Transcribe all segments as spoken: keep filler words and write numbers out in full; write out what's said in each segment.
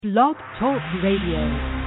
Blog Talk Radio.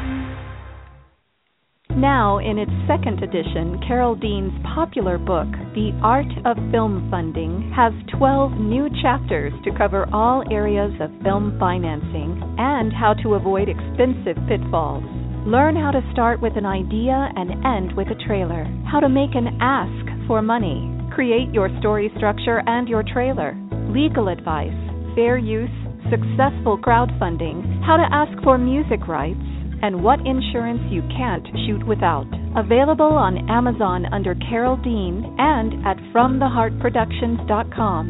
Now, in its second edition, Carol Dean's popular book, The Art of Film Funding, has twelve new chapters to cover all areas of film financing and how to avoid expensive pitfalls. Learn how to start with an idea and end with a trailer, how to make an ask for money, create your story structure and your trailer, legal advice, fair use, successful crowdfunding, how to ask for music rights, and what insurance you can't shoot without. Available on Amazon under Carol Dean and at from the heart productions dot com.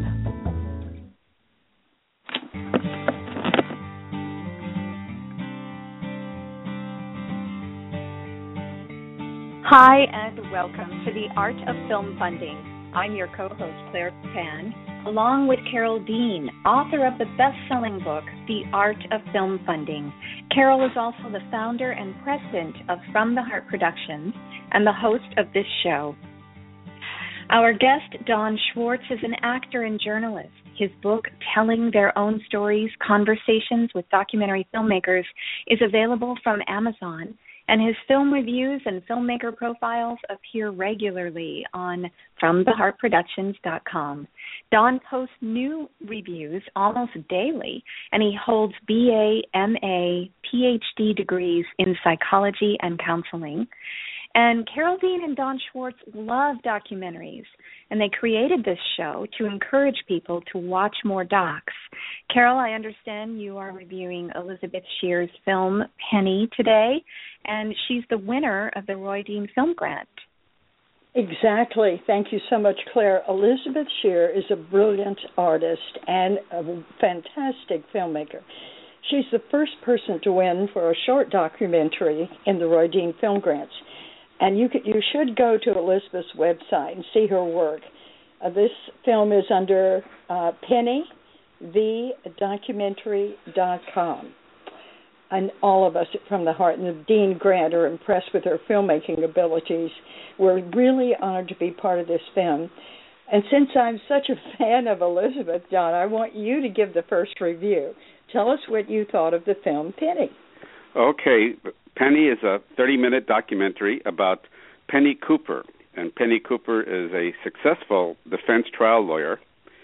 Hi, and welcome to The Art of Film Funding. I'm your co-host, Claire Pan, along with Carol Dean, author of the best-selling book, The Art of Film Funding. Carol is also the founder and president of From the Heart Productions and the host of this show. Our guest, Don Schwartz, is an actor and journalist. His book, Telling Their Own Stories, Conversations with Documentary Filmmakers, is available from Amazon, and his film reviews and filmmaker profiles appear regularly on from the heart productions dot com. Don posts new reviews almost daily, and he holds B A, M A, P H D degrees in psychology and counseling. And Carol Dean and Don Schwartz love documentaries, and they created this show to encourage people to watch more docs. Carol, I understand you are reviewing Elizabeth Shear's film Penny today, and she's the winner of the Roy Dean Film Grant. Exactly. Thank you so much, Claire. Elizabeth Shear is a brilliant artist and a fantastic filmmaker. She's the first person to win for a short documentary in the Roy Dean Film Grants. And you could, you should go to Elizabeth's website and see her work. Uh, this film is under uh, Penny, the documentary dot com. And all of us at From the Heart and the Dean Grant are impressed with her filmmaking abilities. We're really honored to be part of this film. And since I'm such a fan of Elizabeth, John, I want you to give the first review. Tell us what you thought of the film Penny. Okay. Penny is a thirty-minute documentary about Penny Cooper. And Penny Cooper is a successful defense trial lawyer.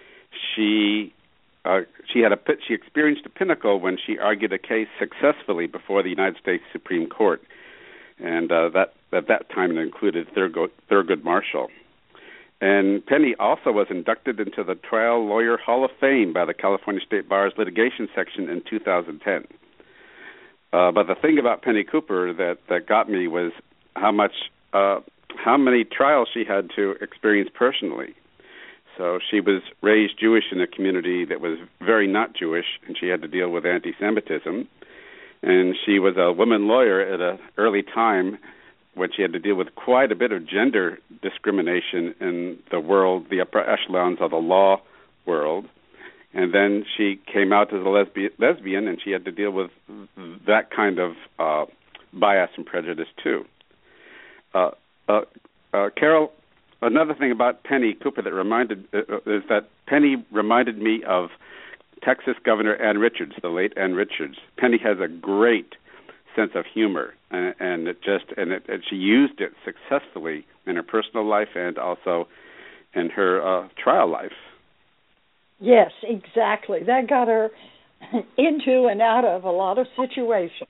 She uh, she had a she experienced a pinnacle when she argued a case successfully before the United States Supreme Court, and uh, that at that time it included Thurgood, Thurgood Marshall. And Penny also was inducted into the Trial Lawyer Hall of Fame by the California State Bar's litigation section in two thousand ten. Uh, but the thing about Penny Cooper that, that got me was how much, uh, how many trials she had to experience personally. So she was raised Jewish in a community that was very not Jewish, and she had to deal with anti-Semitism. And she was a woman lawyer at an early time when she had to deal with quite a bit of gender discrimination in the world, the upper echelons of the law world. And then she came out as a lesbian, lesbian, and she had to deal with that kind of uh, bias and prejudice, too. Uh, uh, uh, Carol, another thing about Penny Cooper that reminded uh, is that Penny reminded me of Texas Governor Ann Richards, the late Ann Richards. Penny has a great sense of humor, and, and it just and, it, and she used it successfully in her personal life and also in her uh, trial life. Yes, exactly. That got her into and out of a lot of situations.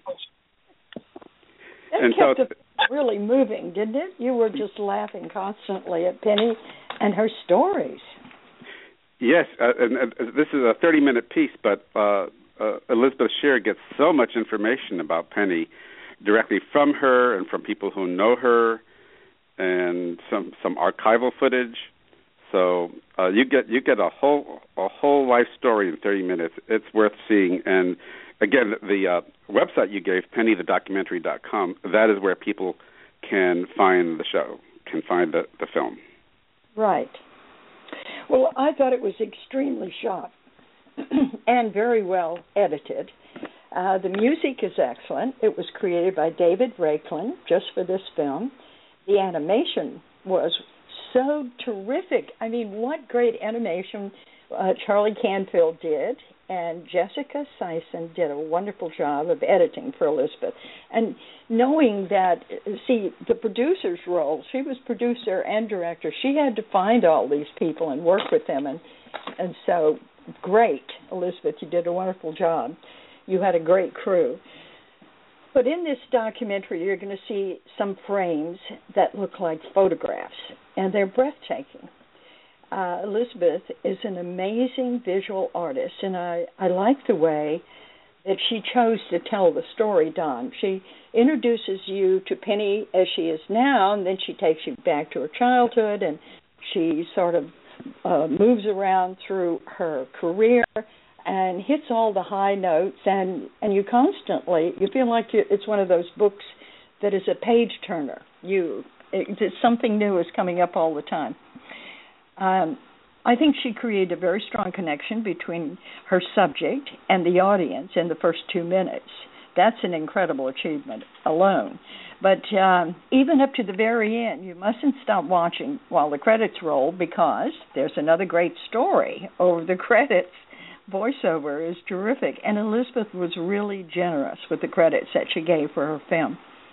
That and kept so, it really moving, didn't it? You were just laughing constantly at Penny and her stories. Yes, uh, and, and this is a thirty-minute piece, but uh, uh, Elizabeth Shear gets so much information about Penny directly from her and from people who know her, and some some archival footage. So uh, you get you get a whole a whole life story in thirty minutes. It's worth seeing. And again, the uh, website you gave, penny the documentary dot com, that is where people can find the show, can find the, the film. Right. Well, I thought it was extremely shot and very well edited. Uh, the music is excellent. It was created by David Raiklin just for this film. The animation was so terrific. I mean, what great animation uh, Charlie Canfield did. and Jessica Sison did a wonderful job of editing for Elizabeth. And knowing that, see, the producer's role, she was producer and director. She had to find all these people and work with them. And, and so, great, Elizabeth, you did a wonderful job. You had a great crew. But in this documentary, you're going to see some frames that look like photographs, and they're breathtaking. Uh, Elizabeth is an amazing visual artist, and I, I like the way that she chose to tell the story, Don. She introduces you to Penny as she is now, and then she takes you back to her childhood, and she sort of uh, moves around through her career and hits all the high notes, and, and you constantly, you feel like you, it's one of those books that is a page-turner. You, it, something new is coming up all the time. Um, I think she created a very strong connection between her subject and the audience in the first two minutes. That's an incredible achievement alone. But um, even up to the very end, you mustn't stop watching while the credits roll, because there's another great story over the credits. Voiceover is terrific, and Elizabeth was really generous with the credits that she gave for her film.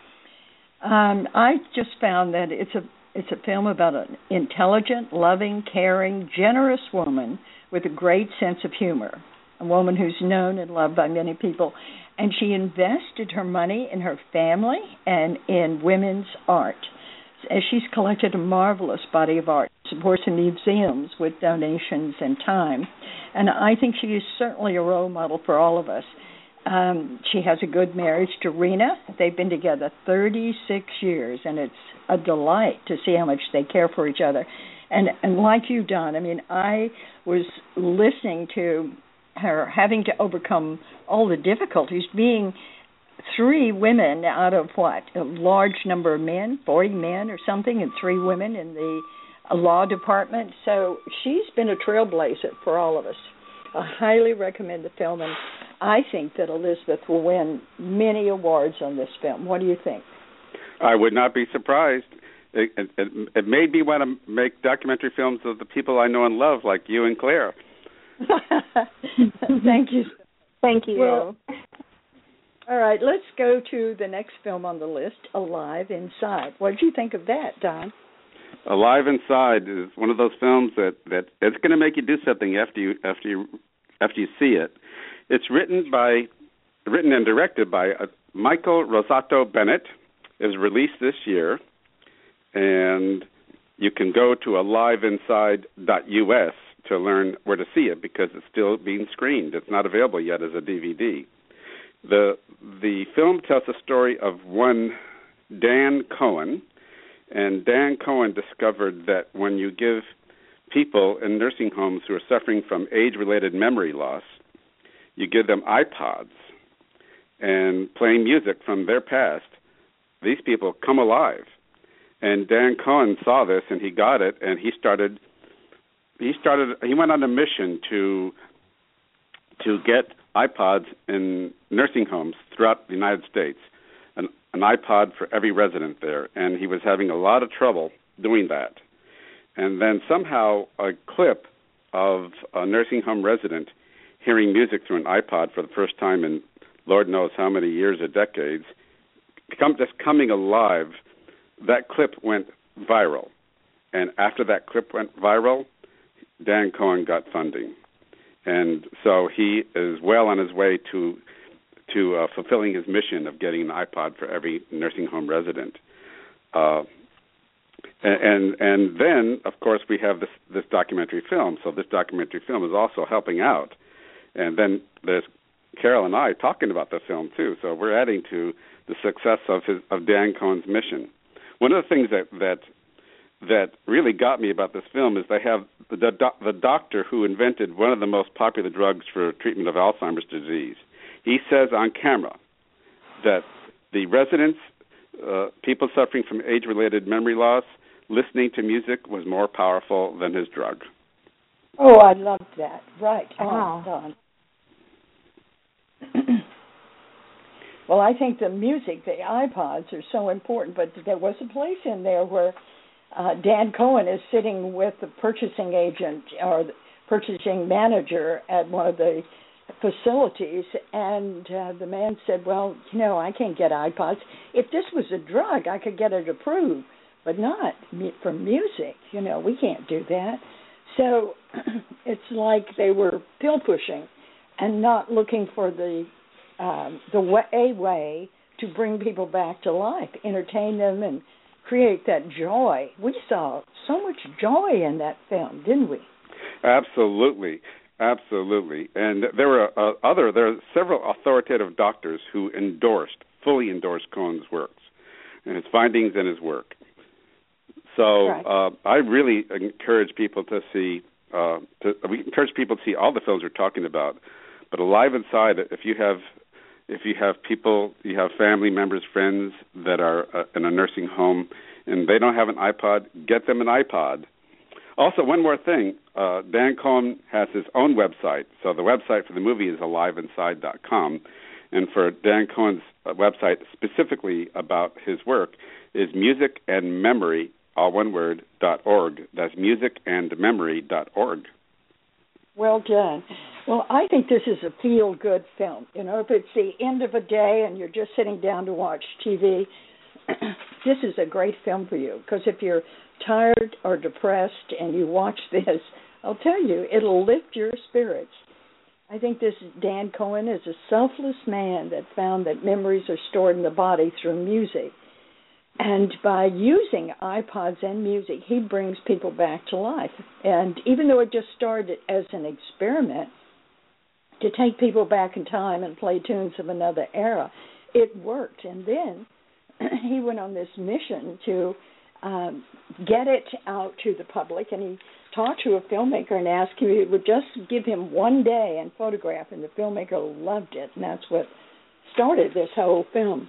Um, I just found that it's a it's a film about an intelligent, loving, caring, generous woman with a great sense of humor, a woman who's known and loved by many people, and she invested her money in her family and in women's art. As she's collected a marvelous body of art, supports the museums with donations and time, and I think she is certainly a role model for all of us. Um, she has a good marriage to Rena. They've been together thirty-six years, and it's a delight to see how much they care for each other. And and like you, Don, I mean, I was listening to her having to overcome all the difficulties, being three women out of what, a large number of men, forty men or something, and three women in the law department. So she's been a trailblazer for all of us. I highly recommend the film, and I think that Elizabeth will win many awards on this film. What do you think? I would not be surprised. It, it, it, it made me want to make documentary films of the people I know and love, like you and Claire. Thank you. Thank you. Well, all right, let's go to the next film on the list, Alive Inside. What did you think of that, Don? Alive Inside is one of those films that, that it's going to make you do something after you after you after you see it. It's written by written and directed by uh, Michael Rosato Bennett. Is released this year, and you can go to alive inside dot U S to learn where to see it, because it's still being screened. It's not available yet as a D V D. The the film tells the story of one Dan Cohen, and Dan Cohen discovered that when you give people in nursing homes who are suffering from age-related memory loss, you give them iPods and playing music from their past, these people come alive. And Dan Cohen saw this, and he got it, and he started he started he went on a mission to to get iPods in nursing homes throughout the United States, an, an iPod for every resident there, and he was having a lot of trouble doing that. And then somehow a clip of a nursing home resident hearing music through an iPod for the first time in Lord knows how many years or decades, come, just coming alive, that clip went viral. And after that clip went viral, Dan Cohen got funding. And so he is well on his way to to uh, fulfilling his mission of getting an iPod for every nursing home resident. Uh, and, and and then, of course, we have this, this documentary film. So this documentary film is also helping out. And then there's Carol and I talking about the film, too. So we're adding to the success of his of Dan Cohen's mission. One of the things that, that that really got me about this film is they have the, the, the doctor who invented one of the most popular drugs for treatment of Alzheimer's disease. He says on camera that the residents, uh, people suffering from age-related memory loss, listening to music was more powerful than his drug. Oh, I loved that. Right. Wow. On, well, I think the music, the iPods are so important, but there was a place in there where uh, Dan Cohen is sitting with the purchasing agent or the purchasing manager at one of the facilities, and uh, the man said, well, you know, I can't get iPods. If this was a drug, I could get it approved, but not for music. You know, we can't do that. So it's like they were pill pushing and not looking for the um, the way, a way to bring people back to life, entertain them, and create that joy. We saw so much joy in that film, didn't we? Absolutely, absolutely. And there were uh, other, there are several authoritative doctors who endorsed, fully endorsed Cohen's works and his findings and his work. So right. uh, I really encourage people to see, uh, to, we encourage people to see all the films we're talking about. But Alive Inside, if you have, if you have people, you have family members, friends that are uh, in a nursing home, and they don't have an iPod, get them an iPod. Also, one more thing, uh, Dan Cohen has his own website. So the website for the movie is alive inside dot com, and for Dan Cohen's uh, website specifically about his work is music and memory, all one word, dot org. That's music and memory dot org. Well done. Well, I think this is a feel-good film. You know, if it's the end of a day and you're just sitting down to watch T V, this is a great film for you. Because if you're tired or depressed and you watch this, I'll tell you, it'll lift your spirits. I think this Dan Cohen is a selfless man that found that memories are stored in the body through music. And by using iPods and music, he brings people back to life. And even though it just started as an experiment to take people back in time and play tunes of another era, it worked. And then he went on this mission to um, get it out to the public. And he talked to a filmmaker and asked him if he would just give him one day and photograph. And the filmmaker loved it. And that's what started this whole film.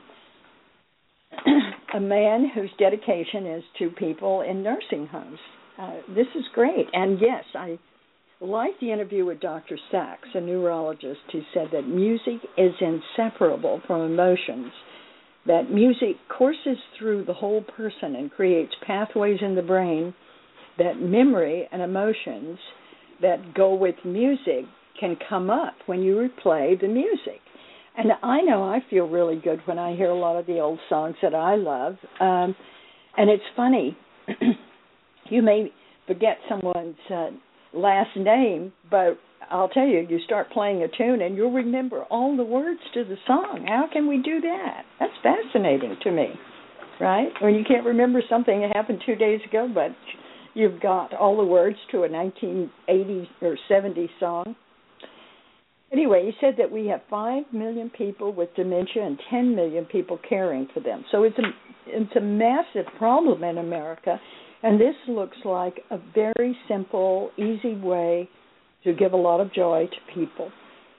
A man whose dedication is to people in nursing homes. Uh, this is great. And yes, I like the interview with Doctor Sachs, a neurologist, who said that music is inseparable from emotions, that music courses through the whole person and creates pathways in the brain, that memory and emotions that go with music can come up when you replay the music. And I know I feel really good when I hear a lot of the old songs that I love. Um, and it's funny, you may forget someone's uh, last name, but I'll tell you, you start playing a tune and you'll remember all the words to the song. How can we do that? That's fascinating to me, right? When you can't remember something that happened two days ago, but you've got all the words to a nineteen eighties or seventies song. Anyway, he said that we have five million people with dementia and ten million people caring for them. So it's a, it's a massive problem in America, and this looks like a very simple, easy way to give a lot of joy to people.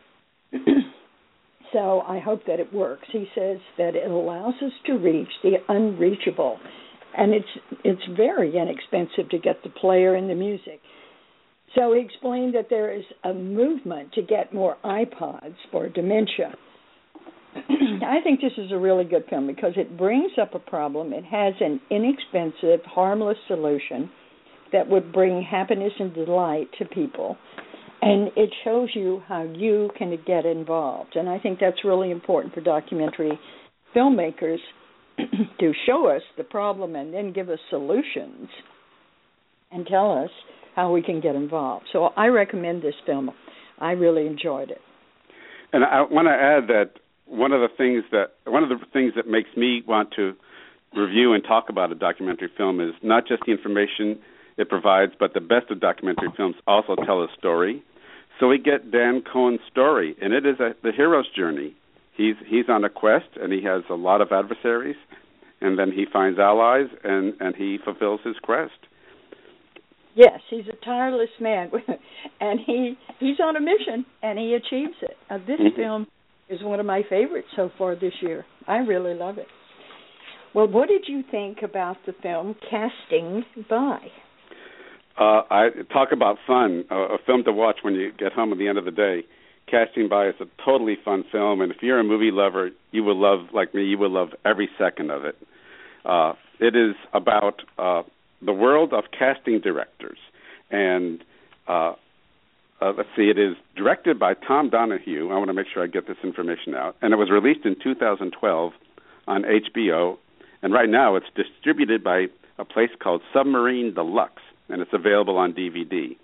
So I hope that it works. He says that it allows us to reach the unreachable, and it's it's very inexpensive to get the player and the music. So he explained that there is a movement to get more iPods for dementia. I think this is a really good film because it brings up a problem. It has an inexpensive, harmless solution that would bring happiness and delight to people. And it shows you how you can get involved. And I think that's really important for documentary filmmakers to show us the problem and then give us solutions and tell us how we can get involved. So I recommend this film. I really enjoyed it. And I want to add that one of the things that one of the things that makes me want to review and talk about a documentary film is not just the information it provides, but the best of documentary films also tell a story. So we get Dan Cohen's story, and it is a, the hero's journey. He's he's on a quest, and he has a lot of adversaries, and then he finds allies, and, and he fulfills his quest. Yes, he's a tireless man, and he he's on a mission, and he achieves it. Uh, this mm-hmm. film is one of my favorites so far this year. I really love it. Well, what did you think about the film Casting By? Uh, I talk about fun, uh, a film to watch when you get home at the end of the day. Casting By is a totally fun film, and if you're a movie lover, you will love, like me, you will love every second of it. Uh, it is about Uh, the world of casting directors, and uh, uh, let's see, it is directed by Tom Donahue. I want to make sure I get this information out. And it was released in two thousand twelve on H B O. And right now it's distributed by a place called Submarine Deluxe, and it's available on D V D.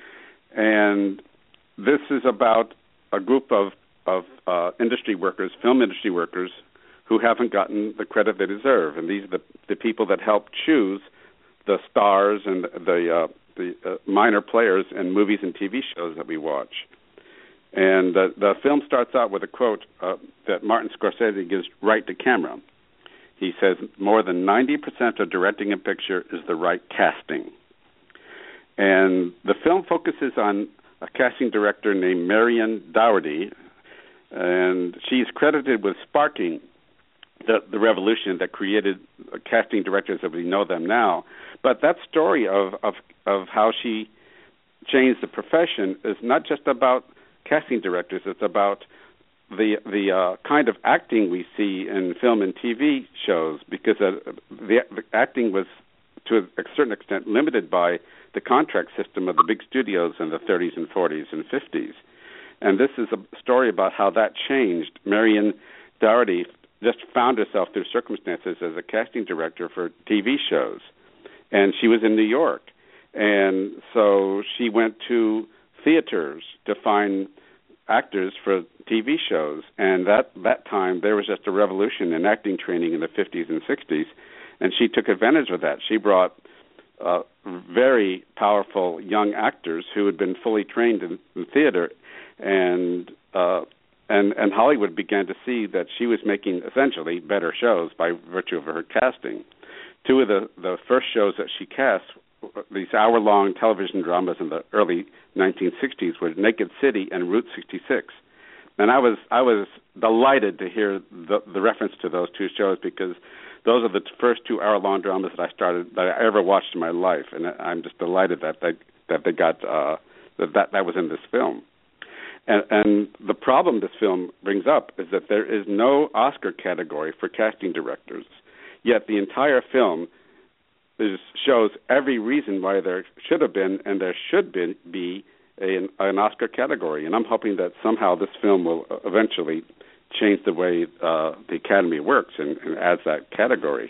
And this is about a group of, of uh, industry workers, film industry workers, who haven't gotten the credit they deserve. And these are the, the people that help choose the stars and the, uh, the uh, minor players in movies and T V shows that we watch. And uh, the film starts out with a quote uh, that Martin Scorsese gives right to camera. He says, more than ninety percent of directing a picture is the right casting. And the film focuses on a casting director named Marion Dougherty, and she's credited with sparking the, the revolution that created casting directors as we know them now. But that story of, of, of how she changed the profession is not just about casting directors, it's about the the uh, kind of acting we see in film and T V shows, because uh, the, the acting was, to a certain extent, limited by the contract system of the big studios in the thirties and forties and fifties. And this is a story about how that changed. Marion Dougherty just found herself through circumstances as a casting director for T V shows. And she was in New York. And so she went to theaters to find actors for T V shows. And that, that time, there was just a revolution in acting training in the fifties and sixties. And she took advantage of that. She brought uh, very powerful young actors who had been fully trained in, in theater. And, uh, and, and Hollywood began to see that she was making essentially better shows by virtue of her casting. Two of the, the first shows that she cast, these hour-long television dramas in the early nineteen sixties, were Naked City and Route sixty-six. And I was I was delighted to hear the, the reference to those two shows, because those are the first two hour-long dramas that I started that I ever watched in my life, and I'm just delighted that they that they got uh, that, that that was in this film. And, and the problem this film brings up is that there is no Oscar category for casting directors, yet the entire film is, shows every reason why there should have been and there should be, be a, an Oscar category. And I'm hoping that somehow this film will eventually change the way uh, the Academy works and, and adds that category.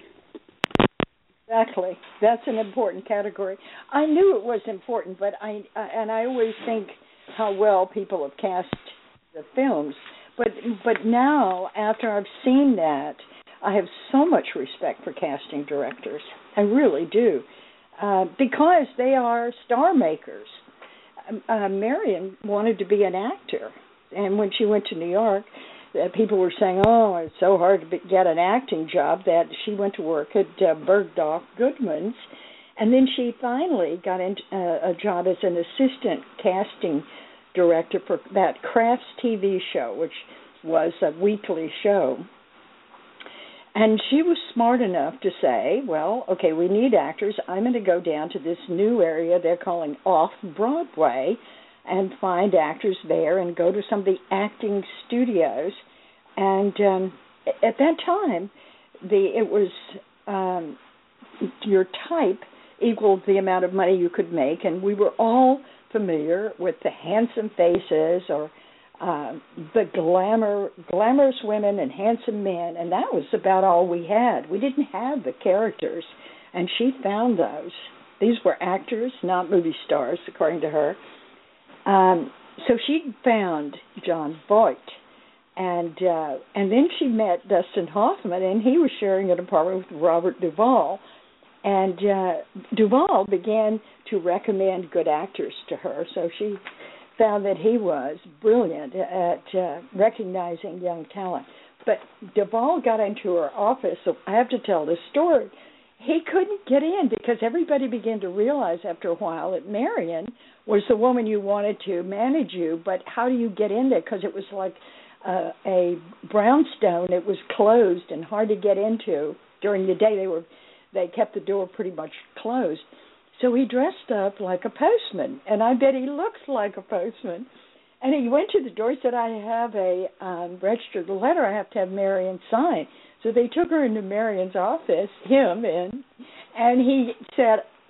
Exactly. That's an important category. I knew it was important, but I uh, and I always think how well people have cast the films. But but now, after I've seen that, I have so much respect for casting directors. I really do, uh, because they are star makers. Uh, Marion wanted to be an actor, and when she went to New York, uh, people were saying, "Oh, it's so hard to be, get an acting job," that she went to work at uh, Bergdorf Goodman's, and then she finally got into, uh, a job as an assistant casting director for that Crafts T V show, which was a weekly show. And she was smart enough to say, well, okay, we need actors. I'm going to go down to this new area they're calling Off-Broadway and find actors there and go to some of the acting studios. And um, at that time, the it was um, your type equaled the amount of money you could make, and we were all familiar with the handsome faces or Uh, the glamour, glamorous women and handsome men, and that was about all we had. We didn't have the characters, and she found those. These were actors, not movie stars, according to her. Um, so she found John Voight, and uh, and then she met Dustin Hoffman, and he was sharing an apartment with Robert Duvall, and uh, Duvall began to recommend good actors to her, so she found that he was brilliant at uh, recognizing young talent. But Duvall got into her office, so I have to tell this story. He couldn't get in because everybody began to realize after a while that Marion was the woman you wanted to manage you, but how do you get in there? Because it was like uh, a brownstone. It was closed and hard to get into. During the day, they were they kept the door pretty much closed. So he dressed up like a postman, and I bet he looks like a postman. And he went to the door. He said, I have a um, registered letter I have to have Marion sign. So they took her into Marion's office, him in, and he said,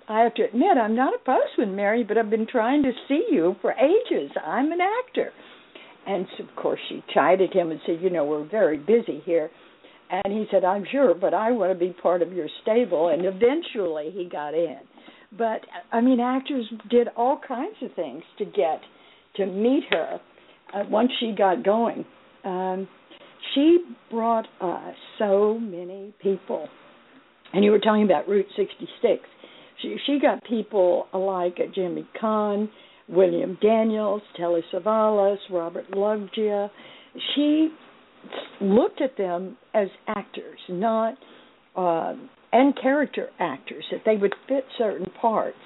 I have to admit, I'm not opposed with Mary, but I've been trying to see you for ages. I'm an actor. And so, of course, she chided him and said, you know, we're very busy here. And he said, I'm sure, but I want to be part of your stable. And eventually he got in. But, I mean, actors did all kinds of things to get to meet her uh, once she got going. Um, she brought us so many people. And you were talking about Route sixty-six. She, she got people like Jimmy Kahn, William Daniels, Telly Savalas, Robert Loggia. She looked at them as actors, not uh, and character actors, that they would fit certain parts.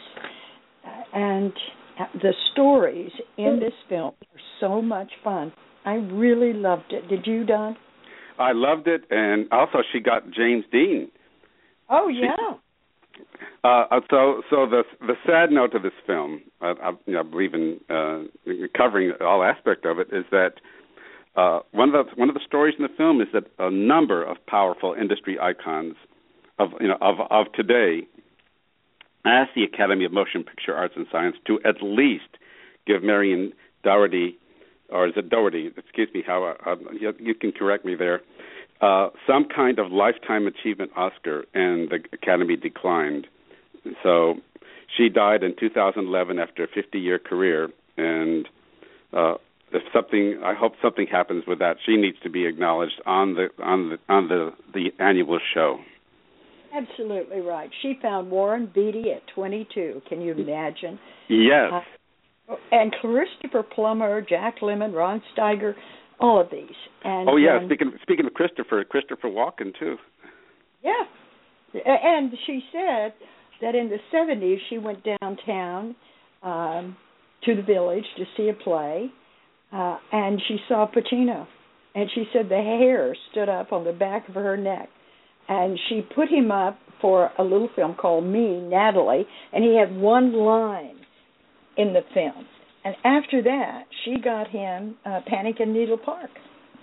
And the stories in this film are so much fun. I really loved it. Did you, Don? I loved it, and also she got James Dean. Oh, yeah. She, uh, so, so the the sad note of this film, I, I, you know, I believe in uh, covering all aspect of it, is that uh, one of the one of the stories in the film is that a number of powerful industry icons of you know of of today asked the Academy of Motion Picture Arts and Science to at least give Marion Doherty, or is it Doherty? Excuse me, how uh, you, you can correct me there. Uh, some kind of lifetime achievement Oscar, and the Academy declined. So she died in two thousand eleven after a fifty-year career, and uh, if something, I hope something happens with that. She needs to be acknowledged on the on the on the, the annual show. Absolutely right. She found Warren Beatty at twenty-two. Can you imagine? Yes. Uh, and Christopher Plummer, Jack Lemmon, Ron Steiger, all of these. And, oh yeah, um, speaking speaking of Christopher, Christopher Walken too. Yeah, and she said that in the seventies she went downtown um, to the Village to see a play, uh, and she saw Pacino, and she said the hair stood up on the back of her neck, and she put him up for a little film called Me, Natalie, and he had one line in the film. And after that, she got him uh, Panic in Needle Park.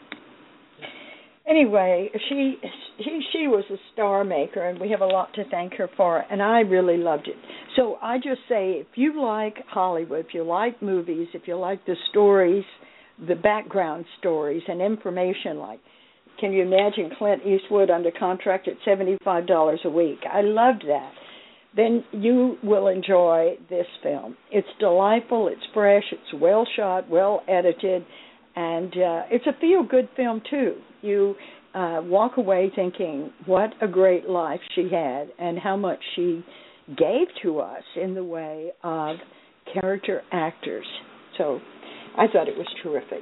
Anyway, she, she she was a star maker, and we have a lot to thank her for, and I really loved it. So I just say, if you like Hollywood, if you like movies, if you like the stories, the background stories and information, like, can you imagine Clint Eastwood under contract at seventy-five dollars a week? I loved that. Then you will enjoy this film. It's delightful, it's fresh, it's well shot, well edited, and uh, it's a feel-good film, too. You uh, walk away thinking what a great life she had and how much she gave to us in the way of character actors. So I thought it was terrific.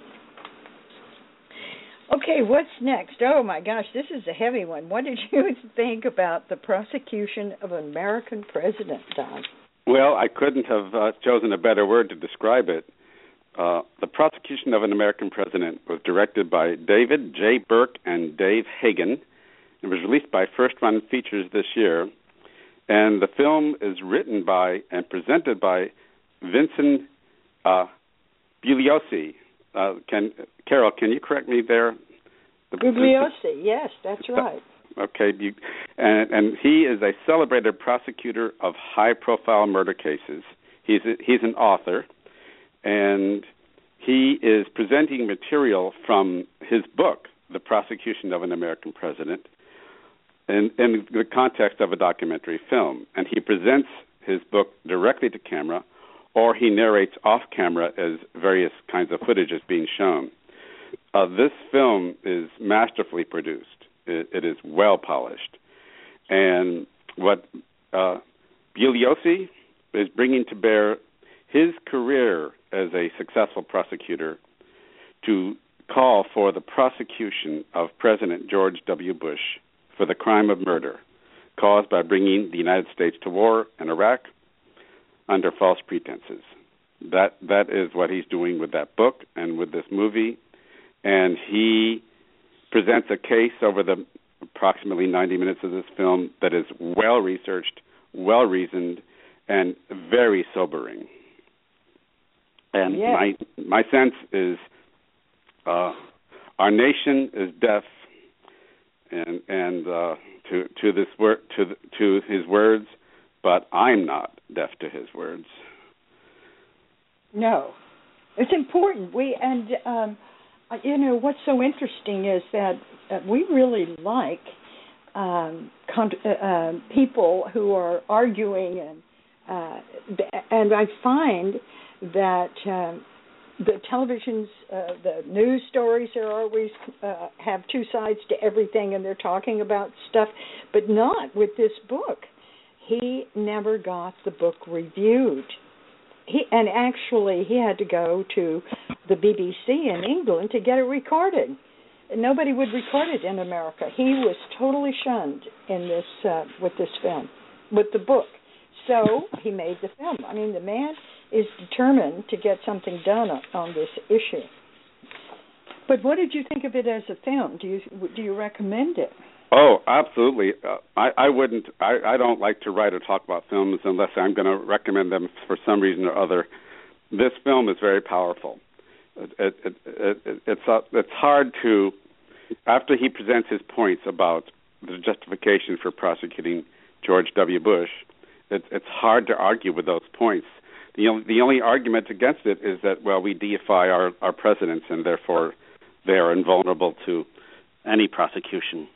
Okay, what's next? Oh, my gosh, this is a heavy one. What did you think about the prosecution of an American president, Don? Well, I couldn't have uh, chosen a better word to describe it. Uh, the Prosecution of an American President was directed by David J. Burke and Dave Hagen. It was released by First Run Features this year. And the film is written by and presented by Vincent uh, Bugliosi. Uh, can Carol, can you correct me there? The, Bugliosi, yes, that's right. Okay, you, and, and he is a celebrated prosecutor of high-profile murder cases. He's a, he's an author, and he is presenting material from his book, The Prosecution of an American President, in, in the context of a documentary film. And he presents his book directly to camera, or he narrates off-camera as various kinds of footage is being shown. Uh, this film is masterfully produced. It, it is well-polished. And what uh, Bugliosi is bringing to bear his career as a successful prosecutor to call for the prosecution of President George W. Bush for the crime of murder caused by bringing the United States to war in Iraq under false pretenses. That that is what he's doing with that book and with this movie. And he presents a case over the approximately ninety minutes of this film that is well-researched, well-reasoned, and very sobering. And yeah. my my sense is uh, our nation is deaf, and and uh, to to this word to the, to his words, but I'm not deaf to his words. No, it's important. We and um, you know what's so interesting is that uh, we really like um, con- uh, people who are arguing, and uh, and I find that um, the televisions, uh, the news stories are always uh, have two sides to everything, and they're talking about stuff, but not with this book. He never got the book reviewed. He, and actually, he had to go to the B B C in England to get it recorded. Nobody would record it in America. He was totally shunned in this uh, with this film, with the book. So he made the film. I mean, the man is determined to get something done on this issue. But what did you think of it as a film? Do you do you recommend it? Oh, absolutely. Uh, I, I wouldn't. I, I don't like to write or talk about films unless I'm going to recommend them for some reason or other. This film is very powerful. It, it, it, it, it's uh, it's hard to, after he presents his points about the justification for prosecuting George W. Bush, it, it's hard to argue with those points. The only, the only argument against it is that, well, we deify our, our presidents and therefore they are invulnerable to any prosecution.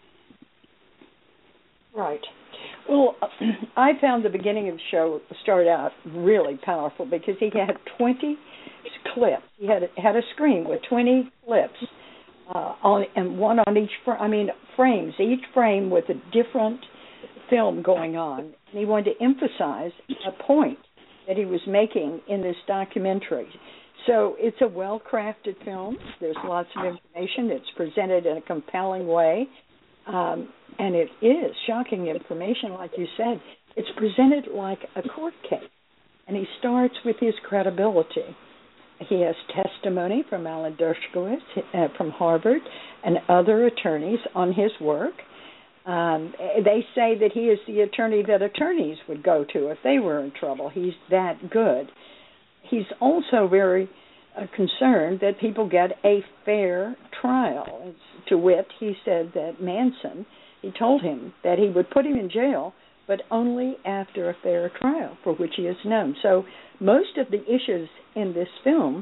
Right. Well, I found the beginning of the show started out really powerful because he had twenty clips. He had had a screen with twenty clips, uh, on and one on each. Fr- I mean, frames. Each frame with a different film going on. And he wanted to emphasize a point that he was making in this documentary. So it's a well-crafted film. There's lots of information. It's presented in a compelling way. Um, and it is shocking information, like you said. It's presented like a court case. And he starts with his credibility. He has testimony from Alan Dershowitz uh, from Harvard and other attorneys on his work. Um, they say that he is the attorney that attorneys would go to if they were in trouble. He's that good. He's also very uh, concerned that people get a fair trial. It's, to wit, he said that Manson, he told him that he would put him in jail, but only after a fair trial for which he is known. So most of the issues in this film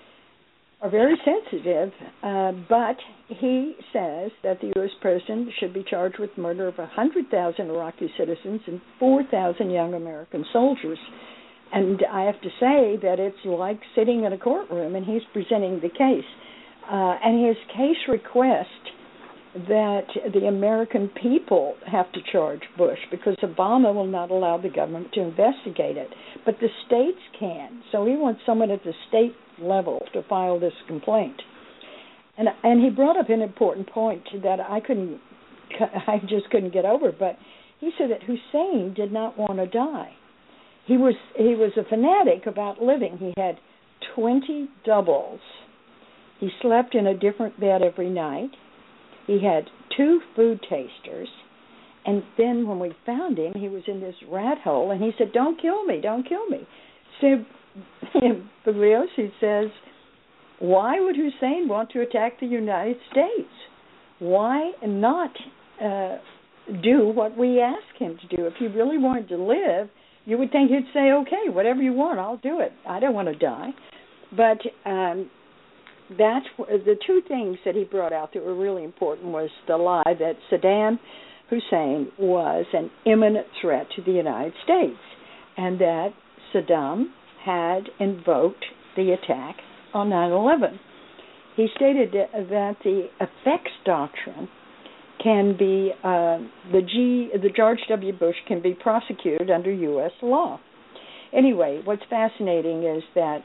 are very sensitive, uh, but he says that the U S president should be charged with murder of one hundred thousand Iraqi citizens and four thousand young American soldiers. And I have to say that it's like sitting in a courtroom and he's presenting the case. Uh, and his case request that the American people have to charge Bush because Obama will not allow the government to investigate it. But the states can. So he wants someone at the state level to file this complaint. And and he brought up an important point that I couldn't, I just couldn't get over. But he said that Hussein did not want to die. He was he was a fanatic about living. He had twenty doubles. He slept in a different bed every night. He had two food tasters. And then when we found him, he was in this rat hole, and he said, "Don't kill me, don't kill me." So Bugliosi says, why would Hussein want to attack the United States? Why not uh, do what we ask him to do? If he really wanted to live, you would think he'd say, okay, whatever you want, I'll do it. I don't want to die. But um, that's the two things that he brought out that were really important was the lie that Saddam Hussein was an imminent threat to the United States and that Saddam had invoked the attack on nine eleven. He stated that the effects doctrine can be, uh, the G, the George W. Bush can be prosecuted under U S law. Anyway, what's fascinating is that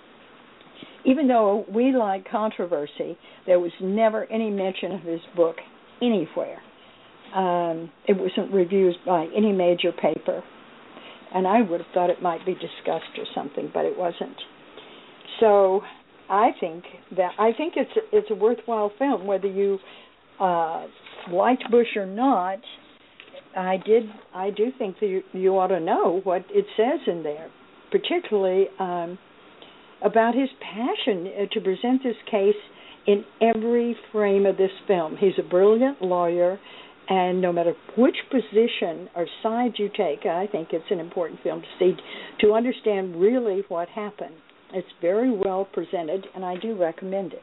even though we like controversy, there was never any mention of his book anywhere. Um, it wasn't reviewed by any major paper. And I would have thought it might be discussed or something, but it wasn't. So I think that I think it's it's a worthwhile film, whether you uh, liked Bush or not. I did. I do think that you, you ought to know what it says in there, particularly um, about his passion to present this case in every frame of this film. He's a brilliant lawyer, And no matter which position or side you take, I think it's an important film to see, to understand really what happened. It's very well presented, and I do recommend it.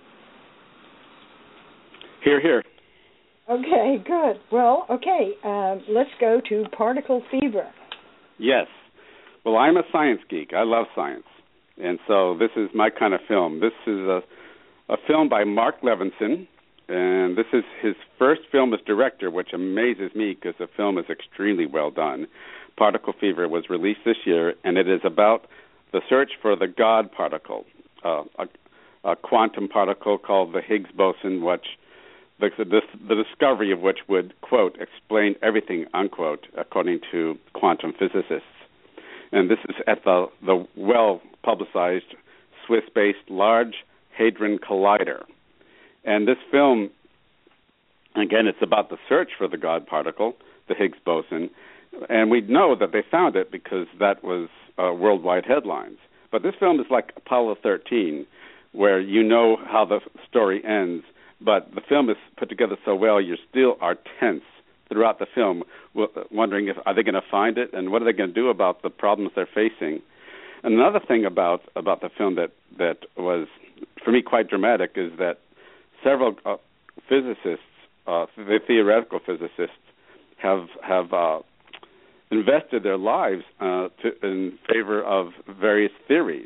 Hear, hear. Okay, good. Well, okay, uh, let's go to Particle Fever. Yes. Well, I'm a science geek. I love science. And so this is my kind of film. This is a, a film by Mark Levinson, and this is his first film as director, which amazes me because the film is extremely well done. Particle Fever was released this year, and it is about the search for the God particle, uh, a, a quantum particle called the Higgs boson, which the, the, the discovery of which would, quote, explain everything, unquote, according to quantum physicists. And this is at the, the well-publicized Swiss-based Large Hadron Collider. And this film, again, it's about the search for the God particle, the Higgs boson, and we know that they found it because that was uh, worldwide headlines. But this film is like Apollo thirteen, where you know how the story ends, but the film is put together so well you still are tense throughout the film, wondering if are they going to find it and what are they going to do about the problems they're facing. Another thing about, about the film that, that was, for me, quite dramatic is that several uh, physicists, uh, the theoretical physicists, have have uh, invested their lives uh, to, in favor of various theories,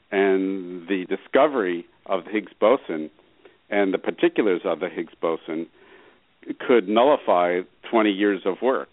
and the discovery of the Higgs boson and the particulars of the Higgs boson could nullify twenty years of work,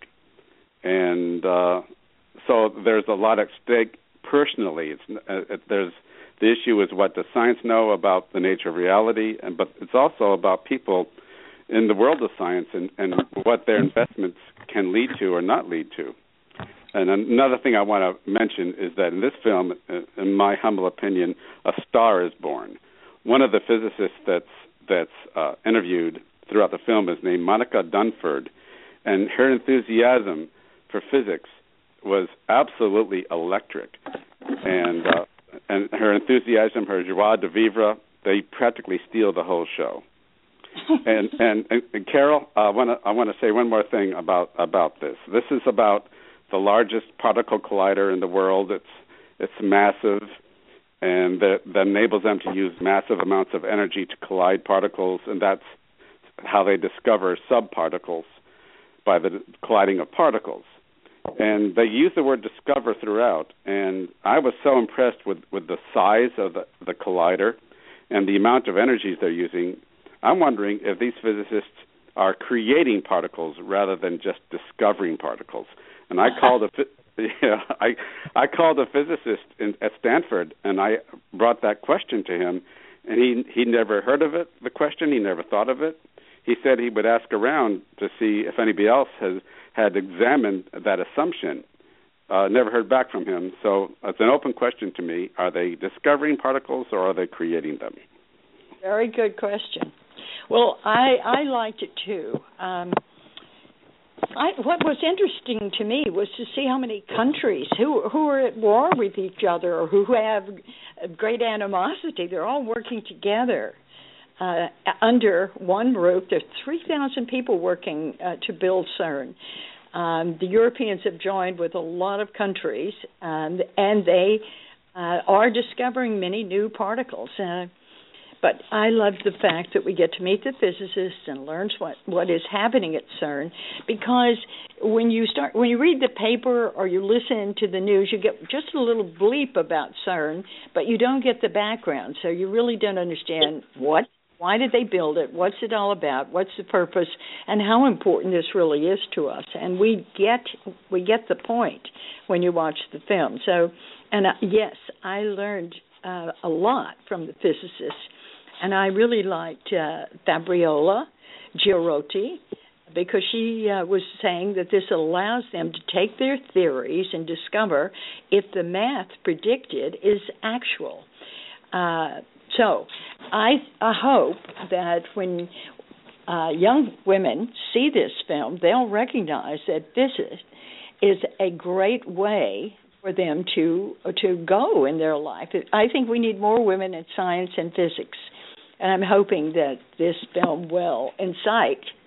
and uh, so there's a lot at stake personally. It's uh, it, there's The issue is what does science know about the nature of reality, and but it's also about people in the world of science and, and what their investments can lead to or not lead to. And another thing I want to mention is that in this film, in my humble opinion, a star is born. One of the physicists that's that's uh, interviewed throughout the film is named Monica Dunford, and her enthusiasm for physics was absolutely electric. And uh, and her enthusiasm, her joie de vivre, they practically steal the whole show. and, and and Carol, I want to I want to say one more thing about about this. This is about the largest particle collider in the world. It's it's massive, and that, that enables them to use massive amounts of energy to collide particles, and that's how they discover subparticles, by the colliding of particles. And they use the word discover throughout, and I was so impressed with, with the size of the, the collider and the amount of energies they're using. I'm wondering if these physicists are creating particles rather than just discovering particles. And I called a yeah, I I called a physicist in, at Stanford, and I brought that question to him, and he he never heard of it. The question, he never thought of it. He said he would ask around to see if anybody else has had examined that assumption. Uh, never heard back from him. So it's an open question to me. Are they discovering particles or are they creating them? Very good question. Well, I, I liked it too. Um, I, what was interesting to me was to see how many countries who who are at war with each other or who have great animosity. They're all working together uh, under one roof. There's three thousand people working uh, to build CERN. Um, the Europeans have joined with a lot of countries, um, and they uh, are discovering many new particles. Uh, But I love the fact that we get to meet the physicists and learn what, what is happening at CERN, because when you start, when you read the paper or you listen to the news, you get just a little bleep about CERN, but you don't get the background. So you really don't understand what, why did they build it, what's it all about, what's the purpose, and how important this really is to us. And we get we get the point when you watch the film. So, and uh, yes, I learned uh, a lot from the physicists. And I really liked uh, Fabiola Girotti, because she uh, was saying that this allows them to take their theories and discover if the math predicted is actual. Uh, so I, I hope that when uh, young women see this film, they'll recognize that this is, is a great way for them to to go in their life. I think we need more women in science and physics. And I'm hoping that this film will incite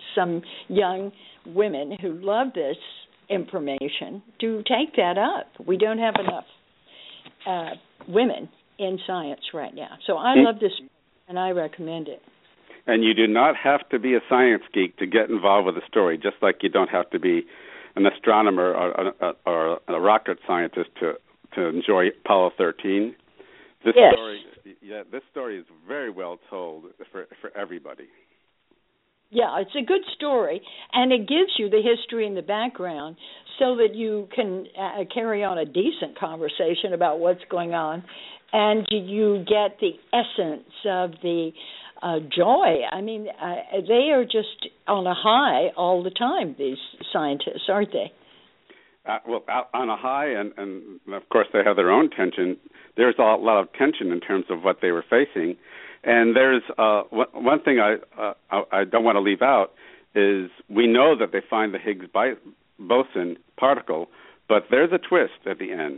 some young women who love this information to take that up. We don't have enough uh, women in science right now. So I love this, and I recommend it. And you do not have to be a science geek to get involved with a story, just like you don't have to be an astronomer or, or, or a rocket scientist to, to enjoy Apollo thirteen. This yes. story, yeah, this story is very well told for for everybody. Yeah, it's a good story, and it gives you the history and the background so that you can uh, carry on a decent conversation about what's going on, and you get the essence of the uh, joy. I mean, uh, they are just on a high all the time, these scientists, aren't they? Uh, well, on a high, and, and of course they have their own tension. There's a lot of tension in terms of what they were facing. And there's uh, one thing I, uh, I don't want to leave out is we know that they find the Higgs boson particle, but there's a twist at the end.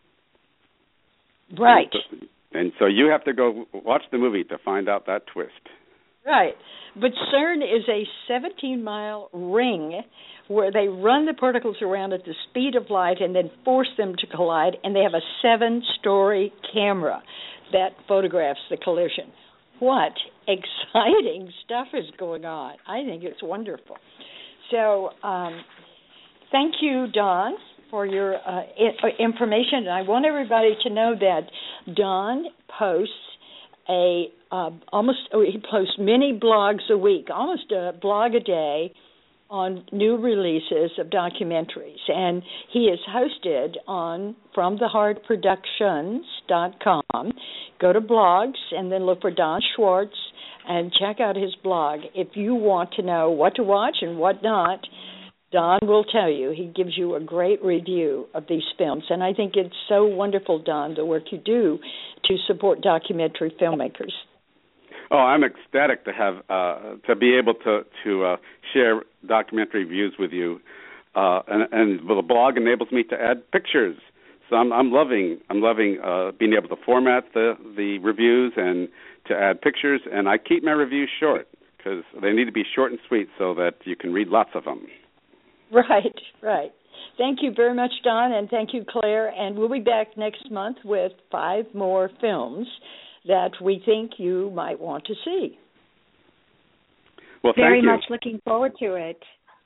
Right. And so, and so you have to go watch the movie to find out that twist. Right. But CERN is a seventeen-mile ring where they run the particles around at the speed of light and then force them to collide, and they have a seven-story camera that photographs the collision. What exciting stuff is going on. I think it's wonderful. So um, thank you, Don, for your uh, I- information. And I want everybody to know that Don posts a uh, almost oh, he posts many blogs a week, almost a blog a day on new releases of documentaries, and he is hosted on from the heart productions dot com. Go to blogs and then look for Don Schwartz and check out his blog. If you want to know what to watch and what not, Don will tell you. He gives you a great review of these films, and I think it's so wonderful, Don, the work you do to support documentary filmmakers. Oh, I'm ecstatic to have uh, to be able to to uh, share documentary views with you, uh, and, and the blog enables me to add pictures. So I'm, I'm loving I'm loving uh, being able to format the the reviews and to add pictures. And I keep my reviews short because they need to be short and sweet so that you can read lots of them. Right, right. Thank you very much, Don, and thank you, Claire. And we'll be back next month with five more films that we think you might want to see. Well, thank Very you. much looking forward to it.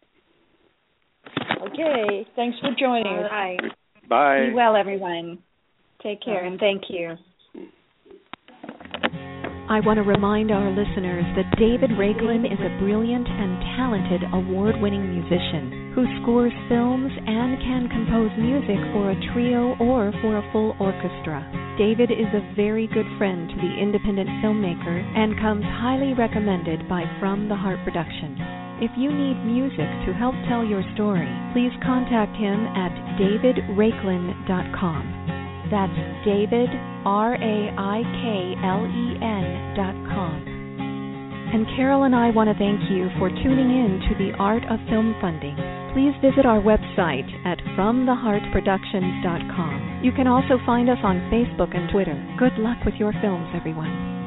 Okay, thanks for joining All us. right. Bye. Be well, everyone. Take care, and thank you. I want to remind our listeners that David Raiklin is a brilliant and talented award-winning musician who scores films and can compose music for a trio or for a full orchestra. David is a very good friend to the independent filmmaker and comes highly recommended by From the Heart Productions. If you need music to help tell your story, please contact him at david raiklin dot com. That's David, R A I K L E N dot com. And Carol and I want to thank you for tuning in to the Art of Film Funding. Please visit our website at from the heart productions dot com. You can also find us on Facebook and Twitter. Good luck with your films, everyone.